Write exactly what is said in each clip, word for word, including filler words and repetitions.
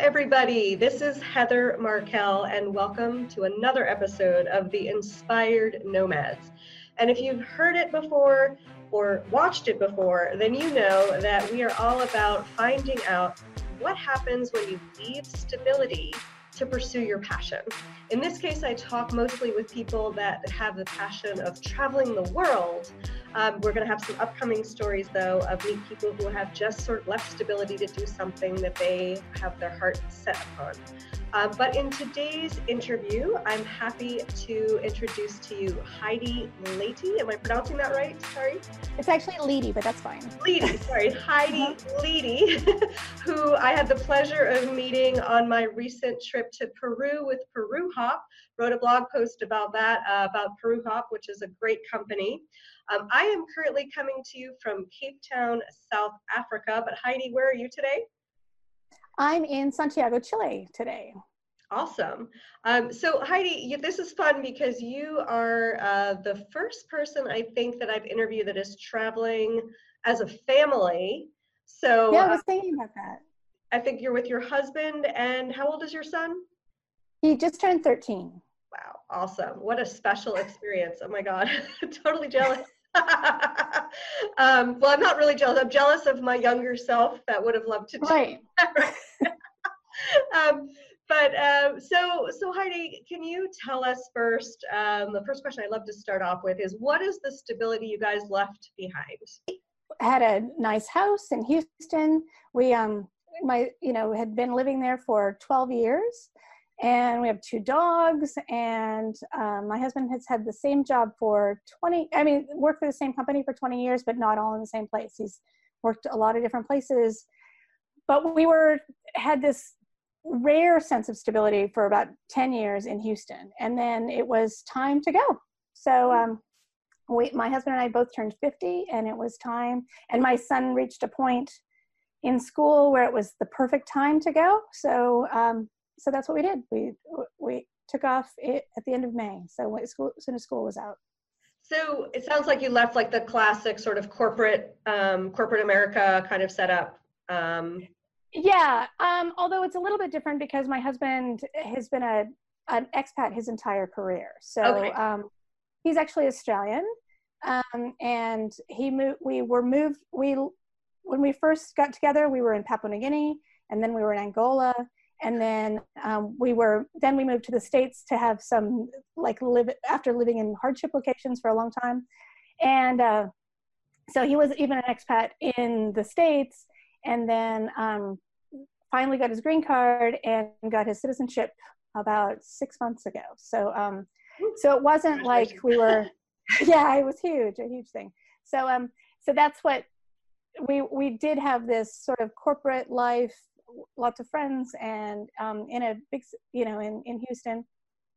everybody. This is Heather Markel, and welcome to another episode of The Inspired Nomads. And if you've heard it before or watched it before, then you know that we are all about finding out what happens when you leave stability to pursue your passion. In this case, I talk mostly with people that have the passion of traveling the world. Um, we're going to have some upcoming stories, though, of meet people who have just sort of left stability to do something that they have their heart set upon. Um, but in today's interview, I'm happy to introduce to you Heidi Leite. Am I pronouncing that right? Sorry. It's actually Leite, but that's fine. Leite, sorry, Heidi Leite, who I had the pleasure of meeting on my recent trip to Peru with Peru Hop. Wrote a blog post about that, uh, about Peru Hop, which is a great company. Um, I am currently coming to you from Cape Town, South Africa. But Heidi, where are you today? I'm in Santiago, Chile today. Awesome. Um, so Heidi, you, this is fun because you are uh, the first person I think that I've interviewed that is traveling as a family. So yeah, I was thinking about that. I think you're with your husband, and how old is your son? He just turned thirteen. Wow, awesome. What a special experience. Oh my God, totally jealous. um, well, I'm not really jealous. I'm jealous of my younger self that would have loved to do right. um, but uh, so, so Heidi, can you tell us first, um, the first question I'd love to start off with is, what is the stability you guys left behind? Had a nice house in Houston. We, um, my, you know, had been living there for twelve years. And we have two dogs, and um, my husband has had the same job for twenty, I mean, worked for the same company for twenty years, but not all in the same place. He's worked a lot of different places, but we were, had this rare sense of stability for about ten years in Houston. And then it was time to go. So um, we, my husband and I both turned fifty, and it was time, and my son reached a point in school where it was the perfect time to go. So, um, So that's what we did. We we took off it at the end of May. So when school, as soon as school was out. So it sounds like you left like the classic sort of corporate um, corporate America kind of setup. Um, yeah. Um, although it's a little bit different because my husband has been a an expat his entire career. So okay. um, he's actually Australian, um, and he moved. We were moved. We when we first got together, we were in Papua New Guinea, and then we were in Angola. And then um, we were, then we moved to the States to have some, like, live after living in hardship locations for a long time. And uh, so he was even an expat in the States, and then um, finally got his green card and got his citizenship about six months ago. So, um, so it wasn't like we were, yeah, it was huge, a huge thing. So, um, so that's what we, we did have this sort of corporate life, lots of friends, and um, in a big, you know, in, in Houston.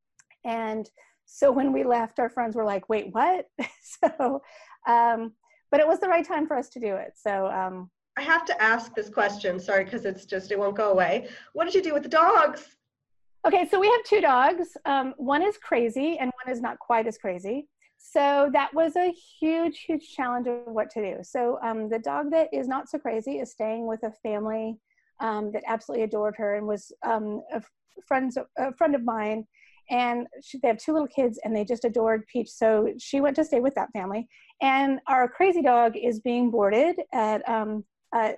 And so when we left, our friends were like, wait, what? so, um, but it was the right time for us to do it. So um, I have to ask this question, sorry, because it's just, it won't go away. What did you do with the dogs? Okay, so we have two dogs. Um, one is crazy and one is not quite as crazy. So that was a huge, huge challenge of what to do. So um, the dog that is not so crazy is staying with a family Um, that absolutely adored her and was um, a, friends, a friend of mine. And she, they have two little kids, and they just adored Peach. So she went to stay with that family. And our crazy dog is being boarded at um, a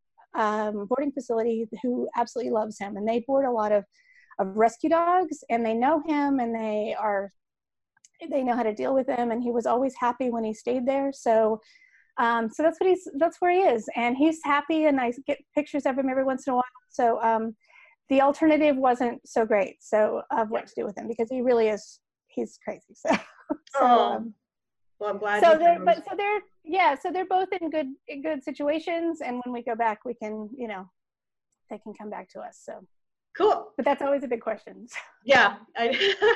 um, boarding facility who absolutely loves him. And they board a lot of, of rescue dogs, and they know him, and they are, they know how to deal with him. And he was always happy when he stayed there. So Um, so that's what he's, that's where he is. And he's happy, and I get pictures of him every once in a while. So um, the alternative wasn't so great. So of what to do with him, because he really is, he's crazy. So, so oh, um, well, I'm glad. So they're, but so they're, yeah, so they're both in good, in good situations. And when we go back, we can, you know, they can come back to us. So cool. But that's always a big question. Yeah, I,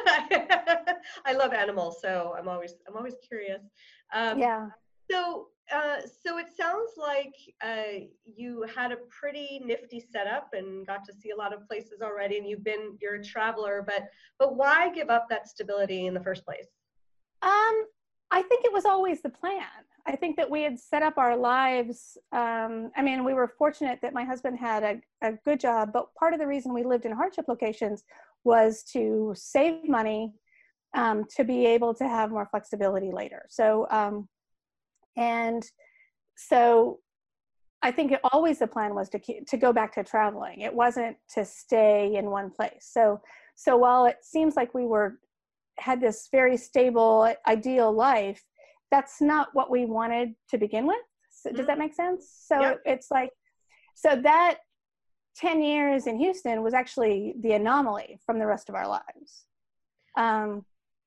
I love animals, so I'm always, I'm always curious. Um, yeah. So, uh, so it sounds like uh, you had a pretty nifty setup and got to see a lot of places already, and you've been, you're a traveler, but, but why give up that stability in the first place? Um, I think it was always the plan. I think that we had set up our lives. Um, I mean, we were fortunate that my husband had a, a good job, but part of the reason we lived in hardship locations was to save money, um, to be able to have more flexibility later. So, um, and so I think it, always the plan was to keep, to go back to traveling. It wasn't to stay in one place. So, so while it seems like we were, had this very stable, ideal life, that's not what we wanted to begin with. So, does that make sense? So Yep. it's like, so that ten years in Houston was actually the anomaly from the rest of our lives. Um,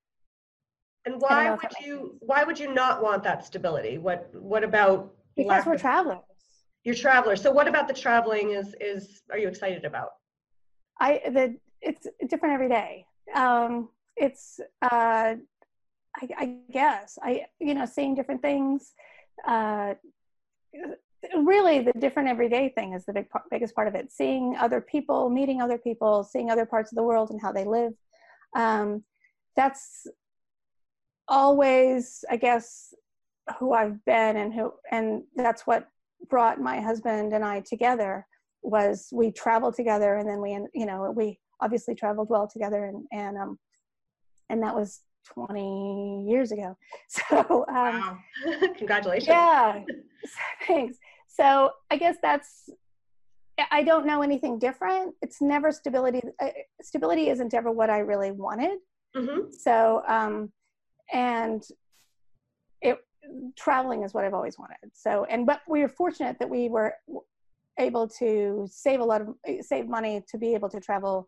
and why would you, why would you not want that stability? What, what about? Because we're of, travelers. You're travelers. So what about the traveling is, is, are you excited about? I, the, it's different every day. Um, it's, uh, I, I guess I, you know, seeing different things, uh, really the different everyday thing is the big part, biggest part of it. Seeing other people, meeting other people, seeing other parts of the world and how they live. Um, that's always, I guess, who I've been, and who, and that's what brought my husband and I together, was we traveled together, and then we, you know, we obviously traveled well together, and, and, um, and that was twenty years ago. So, um, wow. Congratulations. Yeah, thanks. So I guess that's, I don't know anything different. It's never stability. Uh, stability isn't ever what I really wanted. Mm-hmm. So, um, and it, traveling is what I've always wanted. So, and, but we were fortunate that we were able to save a lot of, save money to be able to travel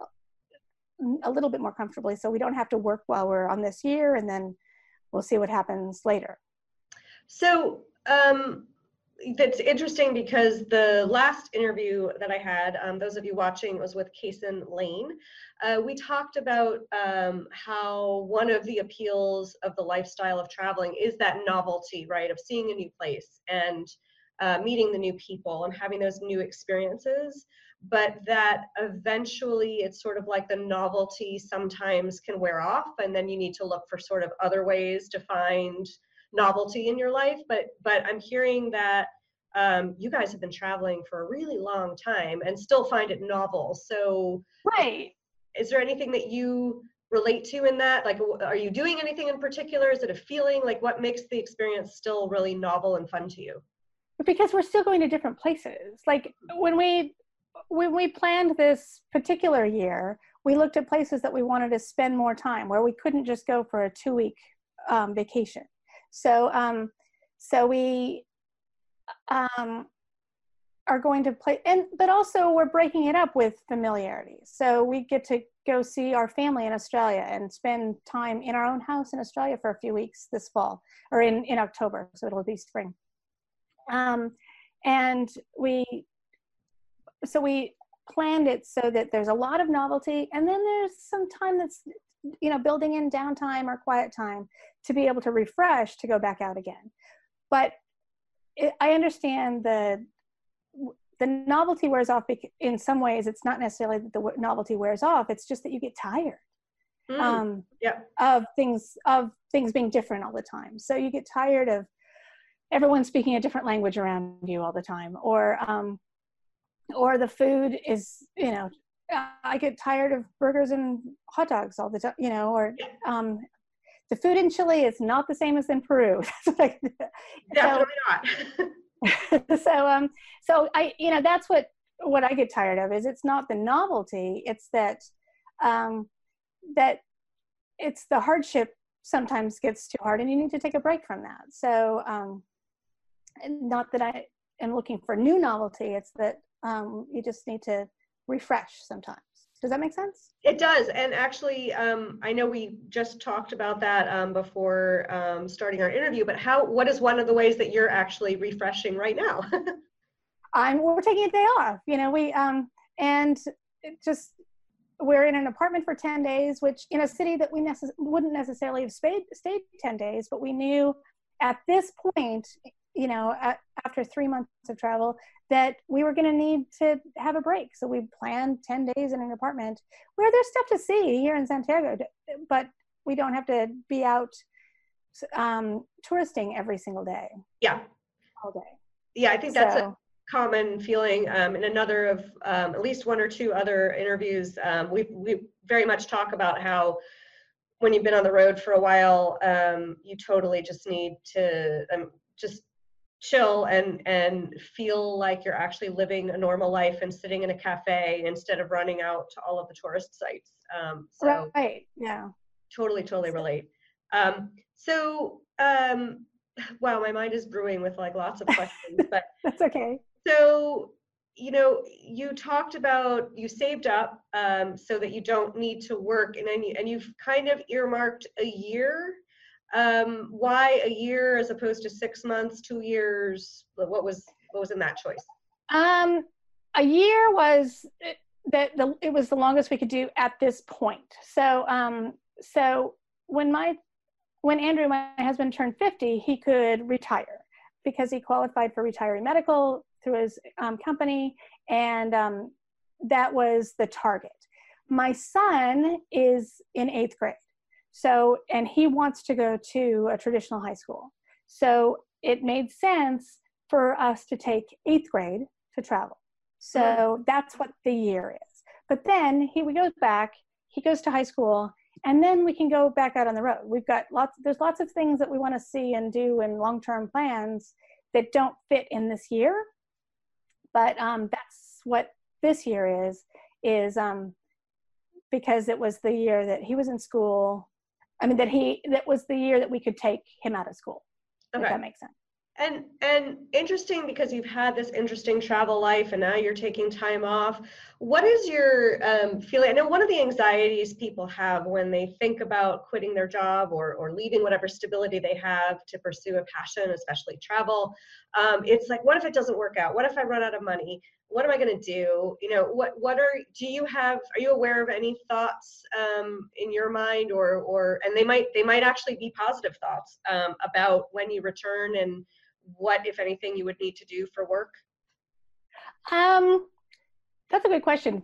a little bit more comfortably, so we don't have to work while we're on this year, and then we'll see what happens later. So um, that's interesting, because the last interview that I had, um, those of you watching, was with Kason Lane. Uh, we talked about um, how one of the appeals of the lifestyle of traveling is that novelty, right, of seeing a new place and uh, meeting the new people and having those new experiences. But that eventually it's sort of like the novelty sometimes can wear off, and then you need to look for sort of other ways to find novelty in your life. But but I'm hearing that um, you guys have been traveling for a really long time and still find it novel. So right, is there anything that you relate to in that? Like, are you doing anything in particular? Is it a feeling? Like, what makes the experience still really novel and fun to you? Because we're still going to different places. Like when we when we planned this particular year, we looked at places that we wanted to spend more time, where we couldn't just go for a two-week um, vacation. So, um, so we um, are going to play, and but also we're breaking it up with familiarity. So we get to go see our family in Australia and spend time in our own house in Australia for a few weeks this fall, or in in October. So it'll be spring. Um, and we, so we planned it so that there's a lot of novelty, and then there's some time that's, you know, building in downtime or quiet time to be able to refresh, to go back out again. But it, I understand the, the novelty wears off. In some ways, it's not necessarily that the novelty wears off. It's just that you get tired Mm, um, yeah. of things, of things being different all the time. So you get tired of everyone speaking a different language around you all the time, or um, or the food is, you know, I get tired of burgers and hot dogs all the time, you know, or um, the food in Chile is not the same as in Peru. Definitely so, not. so, um, so I, you know, that's what, what I get tired of, is it's not the novelty, it's that, um, that it's the hardship sometimes gets too hard, and you need to take a break from that. So, um, not that I am looking for new novelty, it's that um, you just need to refresh sometimes. Does that make sense? It does. And actually, um, I know we just talked about that um, before um, starting our interview, but how, what is one of the ways that you're actually refreshing right now? I'm, we're taking a day off, you know, we, um, and it just, we're in an apartment for ten days, which in a city that we necess- wouldn't necessarily have stayed, stayed ten days, but we knew at this point, you know, at, after three months of travel, that we were going to need to have a break. So we planned ten days in an apartment where there's stuff to see here in Santiago, but we don't have to be out um, touristing every single day. Yeah. All day. Yeah, I think that's so, a common feeling. Um, in another of um, at least one or two other interviews, um, we we very much talk about how when you've been on the road for a while, um, you totally just need to um, just chill and and feel like you're actually living a normal life and sitting in a cafe instead of running out to all of the tourist sites. Um, so right, yeah. Totally, totally relate. Um, so, um, wow, my mind is brewing with like lots of questions, but that's okay. So, you know, you talked about you saved up um, so that you don't need to work, and then you, and you've kind of earmarked a year. Um, why a year as opposed to six months, two years? What was what was in that choice? Um, a year was that the it was the longest we could do at this point. So, um, so when my when Andrew, my husband, turned fifty, he could retire because he qualified for retiree medical through his um, company, and um, that was the target. My son is in eighth grade, so and he wants to go to a traditional high school. So it made sense for us to take eighth grade to travel. So mm. that's what the year is. But then he goes back, he goes to high school, and then we can go back out on the road. We've got lots, there's lots of things that we want to see and do in long-term plans that don't fit in this year. But um, that's what this year is, is um, because it was the year that he was in school. I mean, that he, that was the year that we could take him out of school, okay. If that makes sense. And and interesting because you've had this interesting travel life and now you're taking time off. What is your um, feeling? I know one of the anxieties people have when they think about quitting their job or, or leaving whatever stability they have to pursue a passion, especially travel. Um, it's like, what if it doesn't work out? What if I run out of money? What am I going to do? You know, what what are, do you have, are you aware of any thoughts um, in your mind or, or, and they might, they might actually be positive thoughts um, about when you return and what, if anything, you would need to do for work? Um, that's a good question.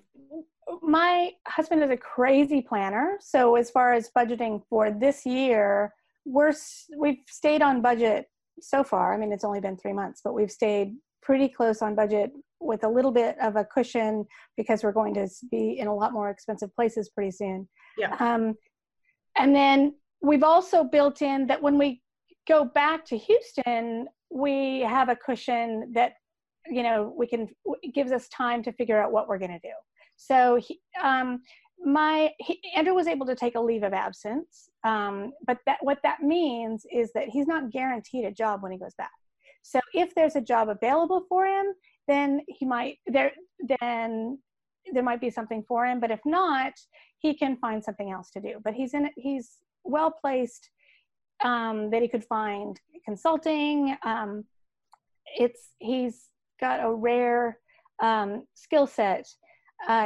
My husband is a crazy planner. So as far as budgeting for this year, we're, we've stayed on budget so far. I mean, it's only been three months, but we've stayed pretty close on budget with a little bit of a cushion because we're going to be in a lot more expensive places pretty soon. Yeah. Um, and then we've also built in that when we go back to Houston, we have a cushion that, you know, we can, it gives us time to figure out what we're going to do. So he, um, my, he, Andrew was able to take a leave of absence. Um, but that, what that means is that he's not guaranteed a job when he goes back. So if there's a job available for him, then he might, there, then there might be something for him. But if not, he can find something else to do. But he's in, he's well placed. Um, that he could find consulting. Um, it's he's got a rare um, skill set uh,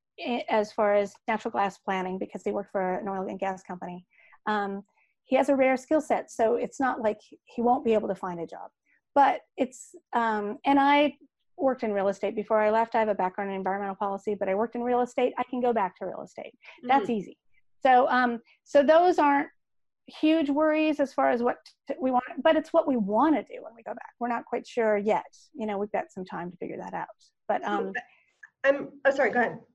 as far as natural gas planning because he worked for an oil and gas company. Um, he has a rare skill set, so it's not like he won't be able to find a job. But it's um, and I worked in real estate before I left. I have a background in environmental policy, but I worked in real estate. I can go back to real estate. That's mm-hmm. easy. So um, so those aren't huge worries as far as what we want, but it's what we want to do when we go back. We're not quite sure yet. You know, we've got some time to figure that out. But um, I'm oh sorry, go ahead.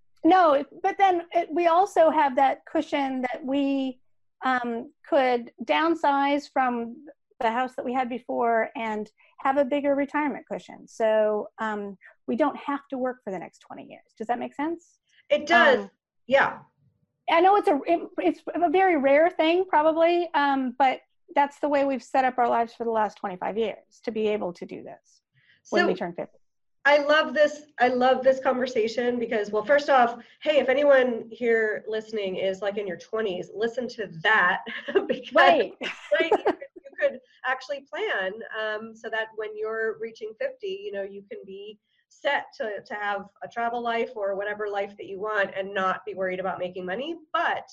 No, but then it, we also have that cushion that we um, could downsize from the house that we had before and have a bigger retirement cushion. So um, we don't have to work for the next twenty years. Does that make sense? It does. Um, yeah. I know it's a it, it's a very rare thing probably, um, but that's the way we've set up our lives for the last twenty-five years to be able to do this when so, we turn fifty. I love this. I love this conversation because, well, first off, hey, if anyone here listening is like in your twenties, listen to that because right. right, you, could, you could actually plan um, so that when you're reaching fifty, you know, you can be set to, to have a travel life or whatever life that you want and not be worried about making money. But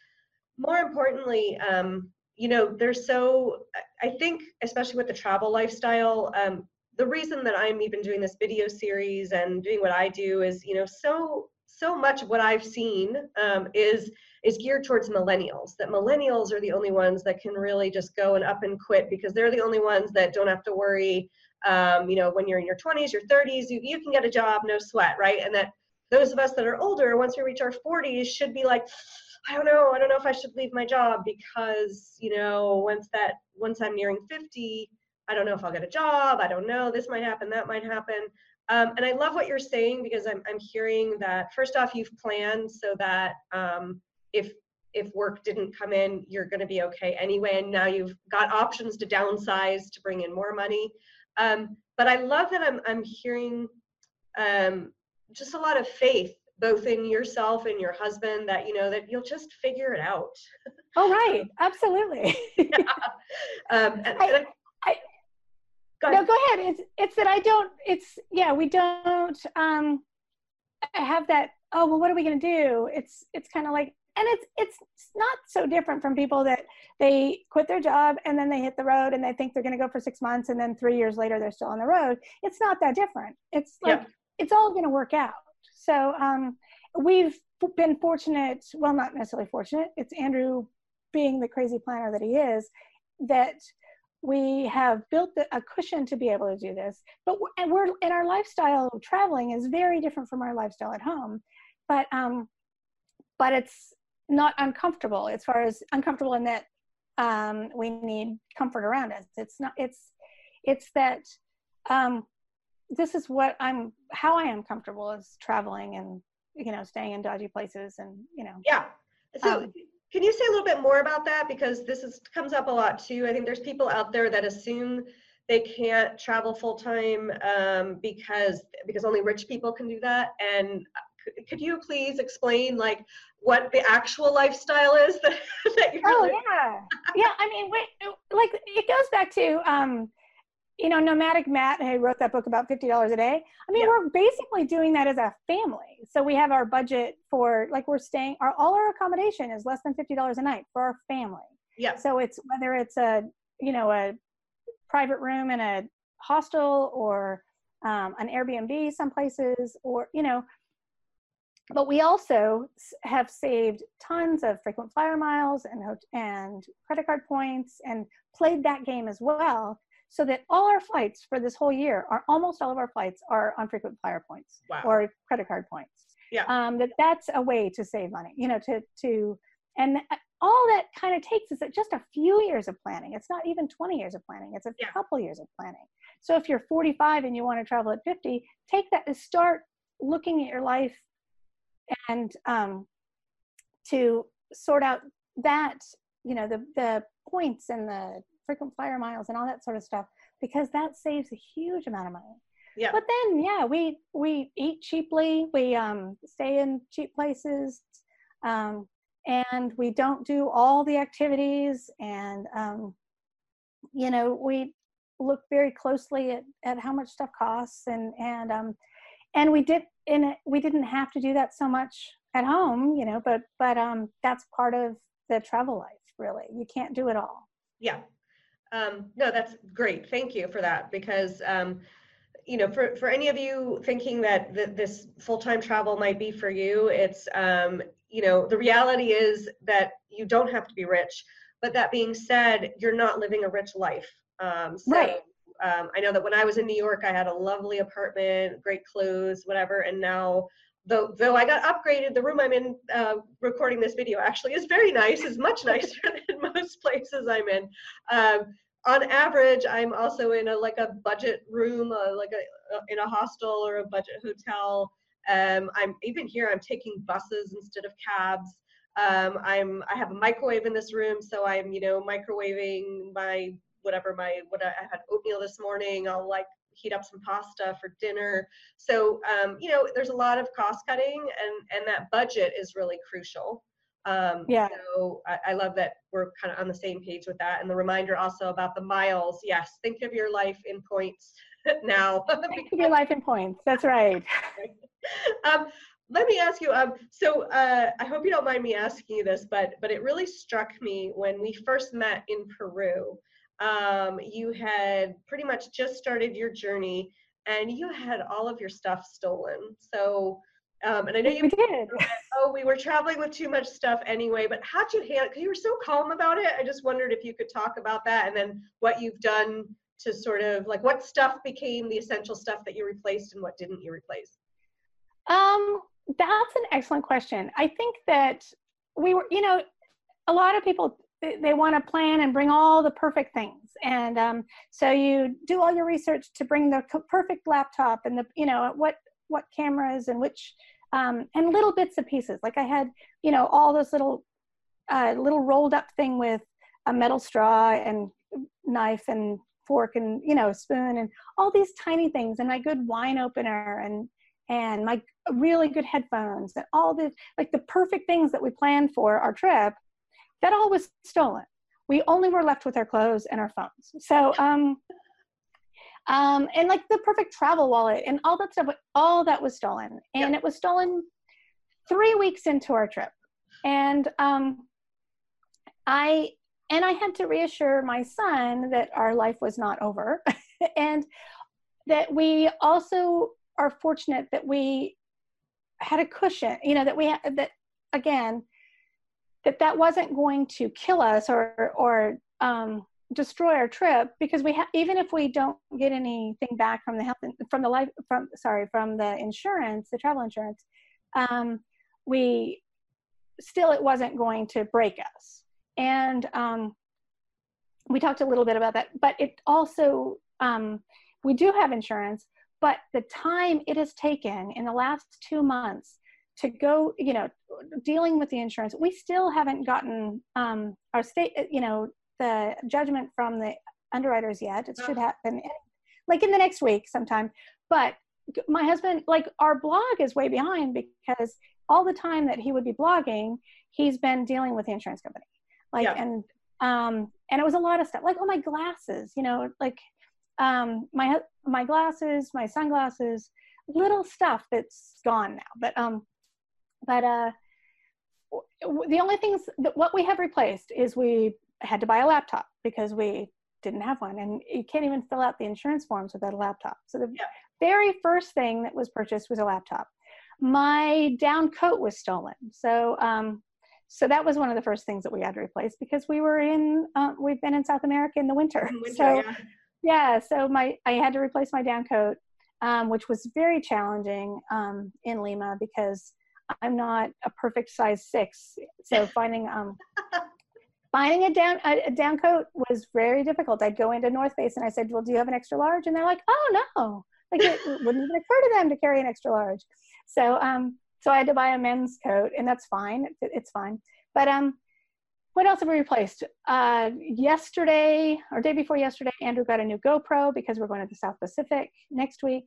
more importantly, um, you know, there's so, I think, especially with the travel lifestyle, um, the reason that I'm even doing this video series and doing what I do is, you know, so, so much of what I've seen um, is is geared towards millennials, that millennials are the only ones that can really just go and up and quit because they're the only ones that don't have to worry. Um, you know, when you're in your twenties, your thirties, you, you can get a job, no sweat, right? And that those of us that are older, once we reach our forties, should be like, I don't know, I don't know if I should leave my job because, you know, once that, once I'm nearing fifty, I don't know if I'll get a job. I don't know, this might happen, that might happen. Um, and I love what you're saying because I'm, I'm hearing that first off, you've planned so that um, if if work didn't come in, you're going to be okay anyway. And now you've got options to downsize to bring in more money. Um, but I love that I'm I'm hearing um, just a lot of faith, both in yourself and your husband, that you know that you'll just figure it out. Oh, right, absolutely. Yeah. Um, and, I, and I, I, go no, go ahead. It's it's that I don't. It's yeah, we don't um, have that. Oh well, what are we going to do? It's it's kind of like. And it's it's not so different from people that they quit their job and then they hit the road and they think they're going to go for six months and then three years later they're still on the road. It's not that different. It's like yeah. it's all going to work out. So um, we've been fortunate. Well, not necessarily fortunate. It's Andrew being the crazy planner that he is, that we have built a cushion to be able to do this. But we're, and we're and our lifestyle of traveling is very different from our lifestyle at home. But um, but it's not uncomfortable as far as uncomfortable in that um, we need comfort around us. It's not, it's, it's that um, this is what I'm, how I am comfortable is traveling and, you know, staying in dodgy places and, you know. Yeah. So um, can you say a little bit more about that? Because this is comes up a lot too. I think there's people out there that assume they can't travel full time um, because, because only rich people can do that. And could you please explain like what the actual lifestyle is that, that you're oh living? yeah yeah I mean wait, like it goes back to um you know Nomadic Matt, who wrote that book about fifty dollars a day. I mean, yeah. We're basically doing that as a family. So we have our budget for, like, we're staying, our all our accommodation is less than fifty dollars a night for our family. Yeah. So it's whether it's a you know a private room in a hostel or um, an Airbnb some places, or you know but we also have saved tons of frequent flyer miles and and credit card points and played that game as well, so that all our flights for this whole year are almost all of our flights are on frequent flyer points. Wow. Or credit card points. Yeah. Um, that that's a way to save money, you know, to, to, and all that kind of takes is just a few years of planning. It's not even twenty years of planning. It's a yeah. couple years of planning. So if you're forty-five and you want to travel at fifty, take that to start looking at your life and um, to sort out that, you know, the, the points and the frequent flyer miles and all that sort of stuff, because that saves a huge amount of money. Yeah. But then, yeah, we, we eat cheaply, we um, stay in cheap places, um, and we don't do all the activities, and, um, you know, we look very closely at, at how much stuff costs, and, and, um, and we did, in it, we didn't have to do that so much at home, you know, but, but um, that's part of the travel life, really. You can't do it all. Yeah. Um, no, that's great. Thank you for that. Because, um, you know, for, for any of you thinking that th- this full-time travel might be for you, it's, um, you know, the reality is that you don't have to be rich. But that being said, you're not living a rich life. Um, so, right. Um, I know that when I was in New York, I had a lovely apartment, great clothes, whatever. And now, though, though I got upgraded, the room I'm in uh, recording this video actually is very nice, is much nicer than most places I'm in. Um, on average, I'm also in a like a budget room, uh, like a, uh, in a hostel or a budget hotel. Um, I'm even here, I'm taking buses instead of cabs. Um, I'm, I have a microwave in this room, so I'm, you know, microwaving my whatever my, what I, I had oatmeal this morning, I'll like heat up some pasta for dinner. So, um, you know, there's a lot of cost cutting, and, and that budget is really crucial. Um, yeah. So I, I love that we're kind of on the same page with that. And the reminder also about the miles. Yes. Think of your life in points now. Think of your life in points. That's right. um, let me ask you, um, so uh, I hope you don't mind me asking you this, but, but it really struck me when we first met in Peru. Um, you had pretty much just started your journey and you had all of your stuff stolen. So Um, and I know you We did. oh, we were traveling with too much stuff anyway, but how'd you handle, because you were so calm about it. I just wondered if you could talk about that, and then what you've done to sort of like what stuff became the essential stuff that you replaced and what didn't you replace? Um, that's an excellent question. I think that we were, you know, a lot of people, they, they want to plan and bring all the perfect things. And um, so you do all your research to bring the co- perfect laptop and the, you know, what, what cameras and which, um, and little bits and pieces. Like I had, you know, all those little, uh, little rolled up thing with a metal straw and knife and fork and, you know, spoon and all these tiny things, and my good wine opener and, and my really good headphones and all the, like the perfect things that we planned for our trip, that all was stolen. We only were left with our clothes and our phones. So, um, um, and like the perfect travel wallet and all that stuff, all that was stolen. And Yep. it was stolen three weeks into our trip. And um, I, and I had to reassure my son that our life was not over and that we also are fortunate that we had a cushion, you know, that we had, that again, that that wasn't going to kill us or, or um, destroy our trip, because we have, even if we don't get anything back from the health, from the life, from, sorry, from the insurance, the travel insurance, um, we still, it wasn't going to break us. And um, we talked a little bit about that, but it also, um, we do have insurance, but the time it has taken in the last two months to go, you know, dealing with the insurance, we still haven't gotten um, our state, you know, the judgment from the underwriters yet. It should happen like in the next week sometime. But my husband, like our blog is way behind because all the time that he would be blogging, he's been dealing with the insurance company. Like, yeah. and, um, and it was a lot of stuff, like, oh, my glasses, you know, like um, my, my glasses, my sunglasses, little stuff that's gone now. But, um, but uh, the only things that what we have replaced is we had to buy a laptop because we didn't have one, and you can't even fill out the insurance forms without a laptop. So the yeah. very first thing that was purchased was a laptop. My down coat was stolen. So, um, so that was one of the first things that we had to replace because we were in, uh, we've been in South America in the winter. In winter so yeah. yeah, so my, I had to replace my down coat, um, which was very challenging um, in Lima because I'm not a perfect size six. So finding, um, finding a down, a, a down coat was very difficult. I'd go into North Face and I said, well, do you have an extra large? And they're like, oh no, like it wouldn't even occur to them to carry an extra large. So, um, so I had to buy a men's coat, and that's fine. It, it's fine. But um, what else have we replaced? Uh, yesterday or day before yesterday, Andrew got a new GoPro because we're going to the South Pacific next week.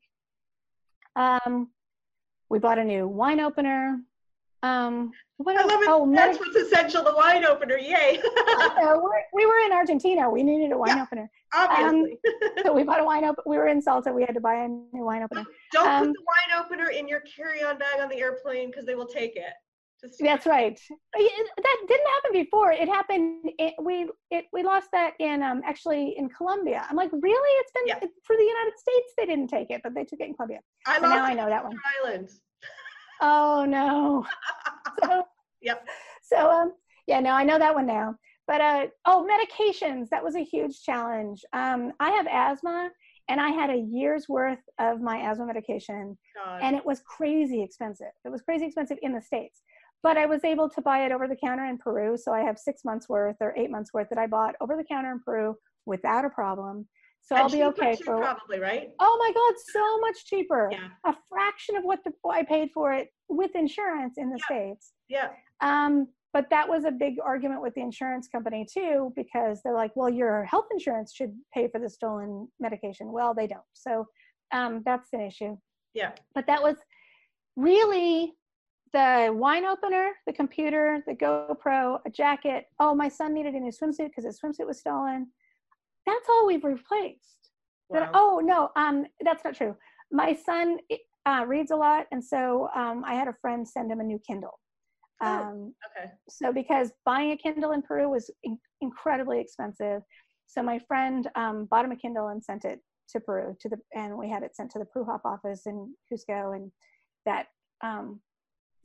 Um, we bought a new wine opener. Um, what I else? love it. Oh, That's medic- what's essential, the wine opener. Yay. uh, we're, we were in Argentina. We needed a wine yeah, opener. Obviously. Um, so we bought a wine opener. We were in Salta. We had to buy a new wine opener. Don't um, put the wine opener in your carry-on bag on the airplane because they will take it. Just That's right. That didn't happen before. It happened. It, we it, we lost that in um, actually in Colombia. I'm like, really? It's been yeah. it, for the United States. They didn't take it, but they took it in Colombia. I so lost now it I know that one. Islands. Oh no. so, yep. So um yeah, no, I know that one now. But uh oh, medications. That was a huge challenge. Um, I have asthma, and I had a year's worth of my asthma medication, God. And it was crazy expensive. It was crazy expensive in the States. But I was able to buy it over the counter in Peru. So I have six months worth or eight months worth that I bought over the counter in Peru without a problem. So and I'll be okay too, for probably, right? Oh my God, so much cheaper. Yeah. A fraction of what the, I paid for it with insurance in the yeah. States. Yeah. Um, but that was a big argument with the insurance company too, because they're like, well, your health insurance should pay for the stolen medication. Well, they don't. So um, that's an issue. Yeah. But that was really the wine opener, the computer, the GoPro, a jacket. Oh, my son needed a new swimsuit because his swimsuit was stolen. That's all we've replaced. Wow. That, oh no, um, that's not true. My son uh, reads a lot, and so um, I had a friend send him a new Kindle. Um, oh, okay. So because buying a Kindle in Peru was in- incredibly expensive, so my friend um, bought him a Kindle and sent it to Peru to the, and we had it sent to the PruHop office in Cusco, and that um,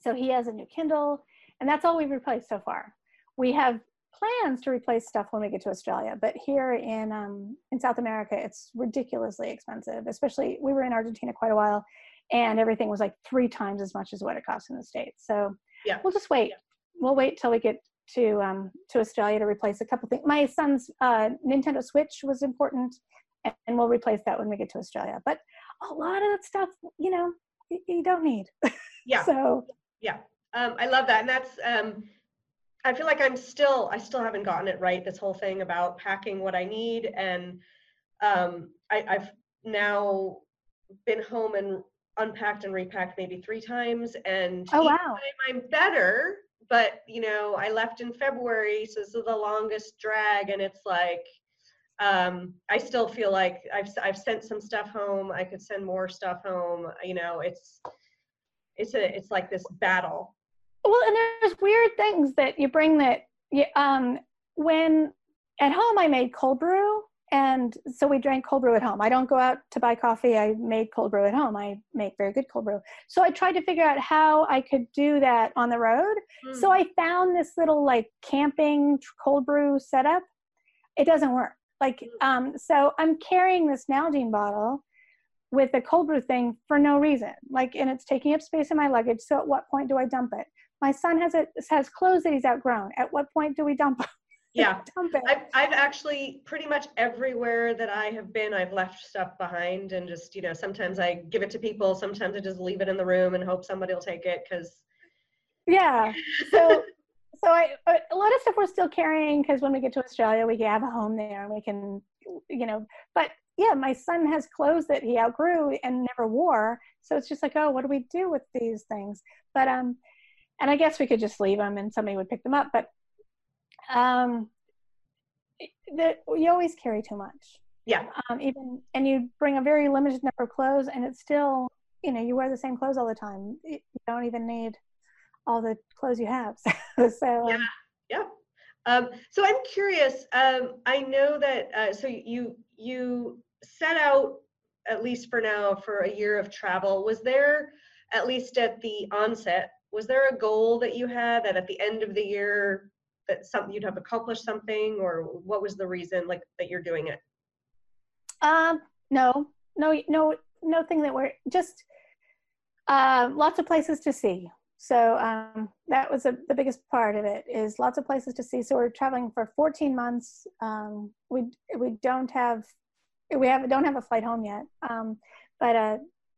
So he has a new Kindle, and that's all we've replaced so far. We have plans to replace stuff when we get to Australia, but here in um, in South America, it's ridiculously expensive. Especially, we were in Argentina quite a while, and everything was like three times as much as what it costs in the States. So yeah, we'll just wait. Yeah. We'll wait till we get to um, to Australia to replace a couple things. My son's uh, Nintendo Switch was important, and, and we'll replace that when we get to Australia. But a lot of that stuff, you know, you, you don't need. Yeah. So yeah, um, I love that, and that's. Um, I feel like I'm still, I still haven't gotten it right. This whole thing about packing what I need, and um, I, I've now been home and unpacked and repacked maybe three times, and oh each wow, time I'm better. But you know, I left in February, so this is the longest drag, and it's like um, I still feel like I've I've sent some stuff home. I could send more stuff home. You know, it's it's a it's like this battle. Well, and there's weird things that you bring that you, um, when at home I made cold brew, and so we drank cold brew at home. I don't go out to buy coffee. I made cold brew at home. I make very good cold brew. So I tried to figure out how I could do that on the road. Mm. So I found this little like camping cold brew setup. It doesn't work. Like, um, so I'm carrying this Nalgene bottle with a cold brew thing for no reason. Like, and it's taking up space in my luggage. So at what point do I dump it? My son has a, has clothes that he's outgrown. At what point do we dump? Yeah, dump it? I've, I've actually pretty much everywhere that I have been, I've left stuff behind, and just, you know, sometimes I give it to people. Sometimes I just leave it in the room and hope somebody will take it. Cause yeah. So, so I, a lot of stuff we're still carrying, cause when we get to Australia, we can have a home there and we can, you know, but yeah, my son has clothes that he outgrew and never wore. So it's just like, oh, what do we do with these things? But, um, and I guess we could just leave them and somebody would pick them up, but um, the, you always carry too much. Yeah. Um, even, and you bring a very limited number of clothes, and it's still, you know, you wear the same clothes all the time. You don't even need all the clothes you have. so yeah, um, yeah. Um, so I'm curious. Um, I know that. Uh, so you you set out, at least for now, for a year of travel. Was there, at least at the onset, was there a goal that you had that at the end of the year that something you'd have accomplished something, or what was the reason like that you're doing it? Um, no, no, no, nothing that we're just uh, lots of places to see. So um, that was a, the biggest part of it, is lots of places to see. So we're traveling for fourteen months. Um, we we don't have we have don't have a flight home yet, um, but uh,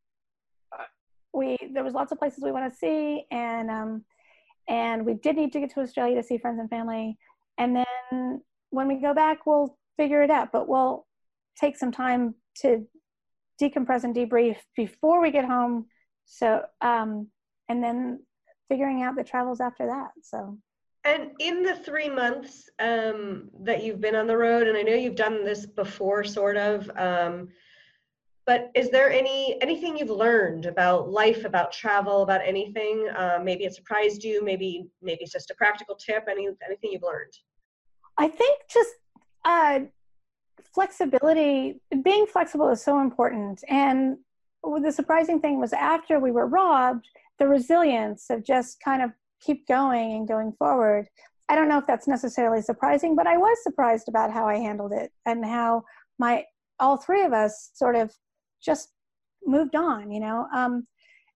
we there was lots of places we want to see, and um, and we did need to get to Australia to see friends and family. And then when we go back, we'll figure it out. But we'll take some time to decompress and debrief before we get home. So um, and then figuring out the travels after that. So, and in the three months um, that you've been on the road, and I know you've done this before, sort of, um, but is there any anything you've learned about life, about travel, about anything? Uh, maybe it surprised you. Maybe maybe it's just a practical tip. Any anything you've learned? I think just uh, flexibility. Being flexible is so important. And the surprising thing was, after we were robbed, the resilience of just kind of keep going and going forward. I don't know if that's necessarily surprising, but I was surprised about how I handled it, and how my, all three of us sort of just moved on, you know? Um,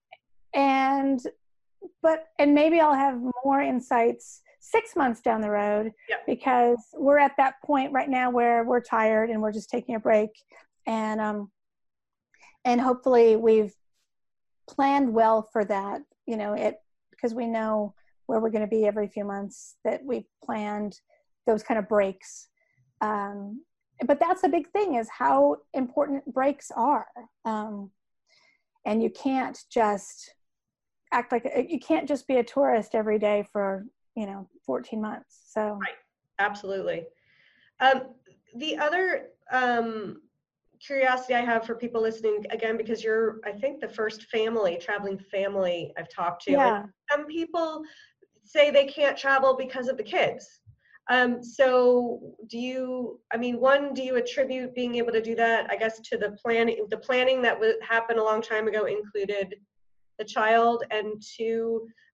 and, but, and maybe I'll have more insights six months down the road, yep. because we're at that point right now where we're tired and we're just taking a break. And, um, and hopefully we've planned well for that, you know, it, because we know where we're going to be every few months, that we've planned those kind of breaks. Um, but that's a big thing, is how important breaks are. Um, and you can't just act like, you can't just be a tourist every day for, you know, fourteen months. So. Right. Absolutely. Um, the other, um, curiosity I have for people listening, again, because you're, I think, the first family, traveling family I've talked to. Yeah. And some people say they can't travel because of the kids. Um, so do you, I mean, one, do you attribute being able to do that, I guess, to the planning, the planning that would happen a long time ago included the child? And two,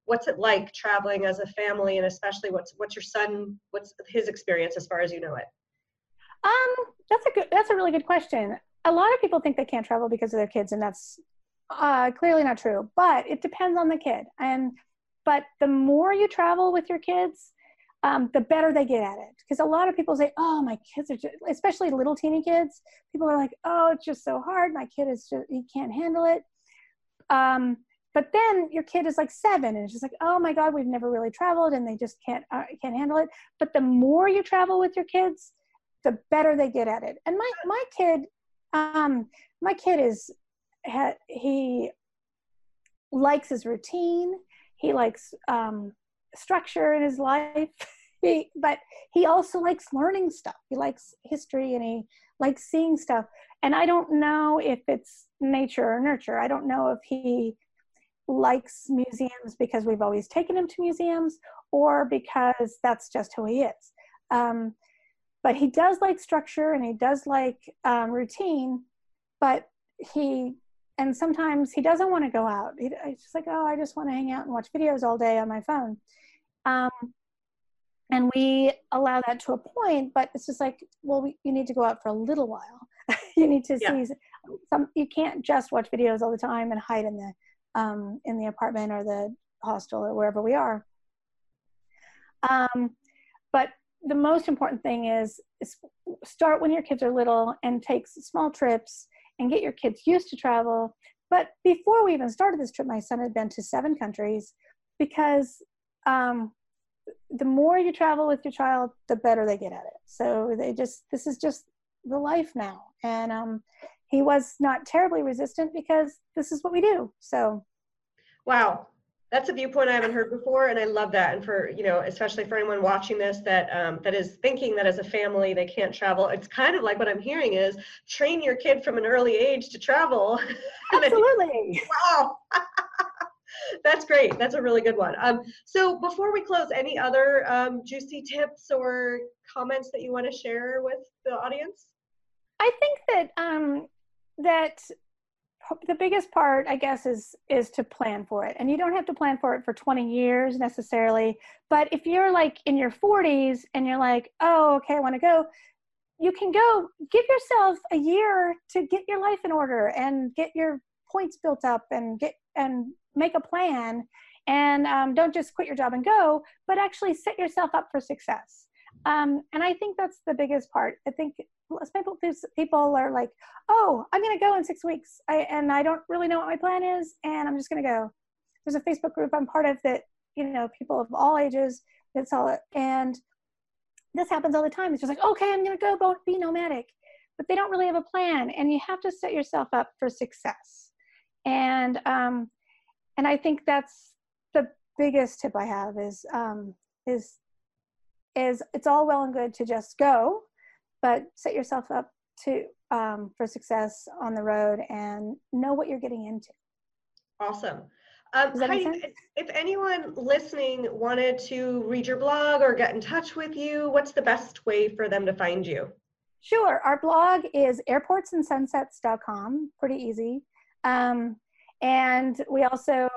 what's it like traveling as a family, and especially what's what's your son, what's his experience as far as you know it? Um, that's a good, that's a really good question. A lot of people think they can't travel because of their kids, and that's uh, clearly not true. But it depends on the kid. And but the more you travel with your kids, um, the better they get at it. Because a lot of people say, "Oh, my kids are," just, especially little teeny kids. People are like, "Oh, it's just so hard. My kid is just, he can't handle it." Um, but then your kid is like seven, and it's just like, "Oh my God, we've never really traveled, and they just can't uh, can't handle it." But the more you travel with your kids, the better they get at it. And my my kid, um, my kid is ha, he likes his routine. He likes um, structure in his life. he, but he also likes learning stuff. He likes history, and he likes seeing stuff. And I don't know if it's nature or nurture. I don't know if he likes museums because we've always taken him to museums, or because that's just who he is. Um, But he does like structure, and he does like um, routine, but he, and sometimes he doesn't want to go out. He, he's just like, oh, I just want to hang out and watch videos all day on my phone. Um, and we allow that to a point, but it's just like, well, we, you need to go out for a little while. You need to Yeah. see some, you can't just watch videos all the time and hide in the, um, in the apartment or the hostel or wherever we are. Um, but the most important thing is, is start when your kids are little and take small trips and get your kids used to travel. But before we even started this trip, my son had been to seven countries, because um, the more you travel with your child, the better they get at it. So they just, this is just the life now. And um, he was not terribly resistant, because this is what we do. So. Wow. That's a viewpoint I haven't heard before, and I love that. And for, you know, especially for anyone watching this that um, that is thinking that as a family they can't travel, it's kind of like what I'm hearing is train your kid from an early age to travel. Absolutely. Wow. That's great. That's a really good one. Um, so before we close, any other um, juicy tips or comments that you want to share with the audience? I think that um, that the biggest part, I guess, is is to plan for it. And you don't have to plan for it for twenty years necessarily. But if you're like in your forties and you're like, oh, okay, I want to go, you can go. Give yourself a year to get your life in order and get your points built up and get and make a plan. And um, don't just quit your job and go, but actually set yourself up for success. Um, and I think that's the biggest part. I think people people are like, oh, I'm going to go in six weeks. I, and I don't really know what my plan is, and I'm just going to go. There's a Facebook group I'm part of that, you know, people of all ages, that's all it. And this happens all the time. It's just like, okay, I'm going to go be nomadic, but they don't really have a plan, and you have to set yourself up for success. And, um, and I think that's the biggest tip I have is, um, is, is it's all well and good to just go, but set yourself up to um, for success on the road and know what you're getting into. Awesome. Um, Does that make Heidi, sense? if anyone listening wanted to read your blog or get in touch with you, what's the best way for them to find you? Sure. Our blog is airports and sunsets dot com. Pretty easy. Um, and we also,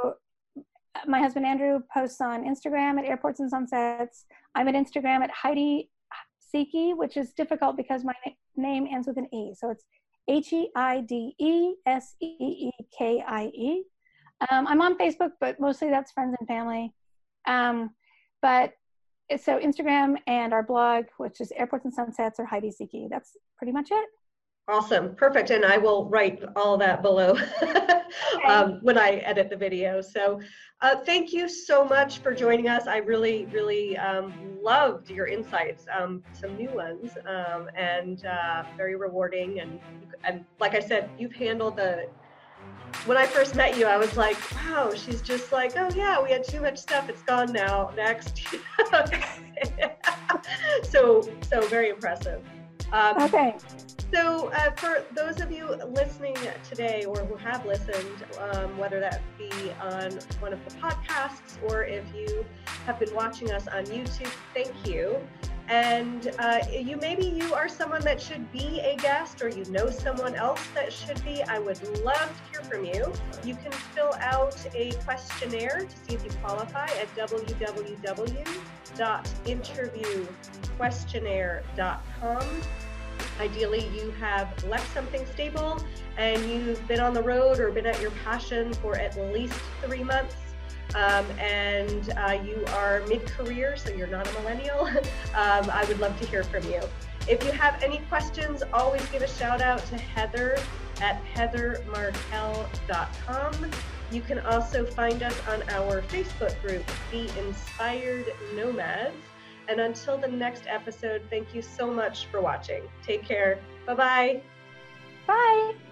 my husband Andrew posts on Instagram at Airports and Sunsets. I'm at Instagram at Heidi Seki, which is difficult because my name ends with an E. So it's H E I D E S E E K I E. Um, I'm on Facebook, but mostly that's friends and family. Um, but so Instagram and our blog, which is Airports and Sunsets, or Heidi Seki. That's pretty much it. Awesome. Perfect. And I will write all that below um, when I edit the video. So uh, thank you so much for joining us. I really, really um, loved your insights, um, some new ones, um, and uh, very rewarding. And, and like I said, you've handled the, when I first met you, I was like, wow, she's just like, oh yeah, we had too much stuff. It's gone now. Next. so, so very impressive. Um, okay. So uh, for those of you listening today, or who have listened, um, whether that be on one of the podcasts or if you have been watching us on YouTube, thank you. And uh, you maybe you are someone that should be a guest, or you know someone else that should be. I would love to hear from you. You can fill out a questionnaire to see if you qualify at w w w dot interview questionnaire dot com. Ideally, you have left something stable and you've been on the road or been at your passion for at least three months. Um, and uh, you are mid-career, so you're not a millennial. um, I would love to hear from you. If you have any questions, always give a shout out to Heather at heather markel dot com. You can also find us on our Facebook group, The Inspired Nomads. And until the next episode, thank you so much for watching. Take care. Bye-bye. Bye.